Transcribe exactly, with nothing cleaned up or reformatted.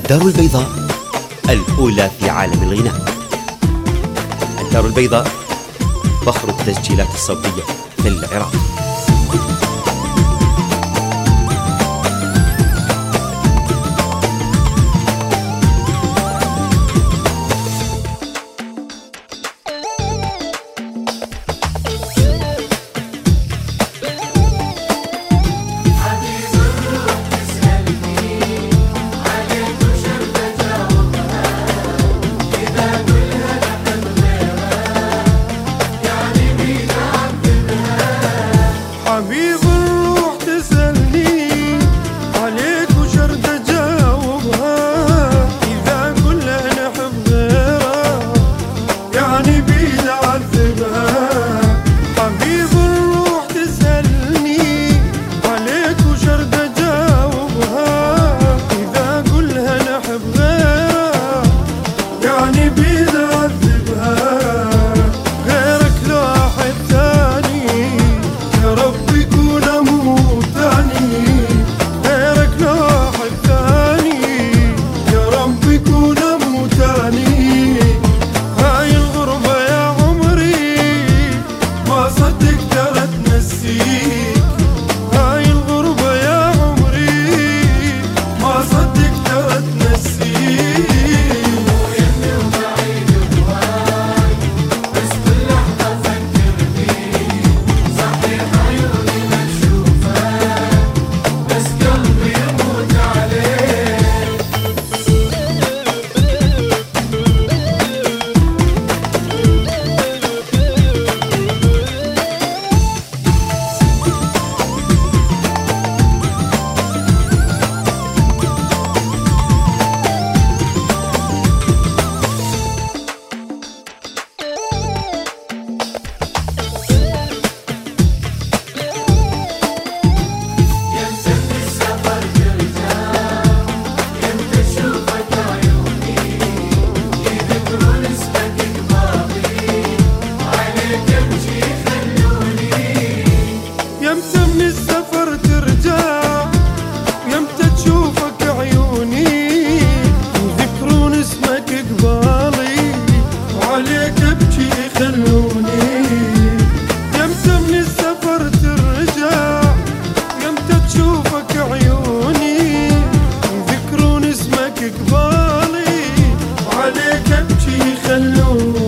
الدار البيضاء الأولى في عالم الغناء. الدار البيضاء فخر التسجيلات الصوتية في العراق. حبيب الروح تسألني عليك وشرد أجاوبها، إذا كل نحب غيرها يعني بيد أعذبها. حبيب الروح تسألني عليك وشرد أجاوبها، إذا كلها نحب غيرها يعني بيد أعذبها. يمتى من السفر ترجع، يمتى تشوفك عيوني، يذكرون اسمك قبالي وعليك ابكي خلوني. يمتى من السفر ترجع، يمتى تشوفك عيوني، يذكرون اسمك قبالي وعليك ابكي خلوني.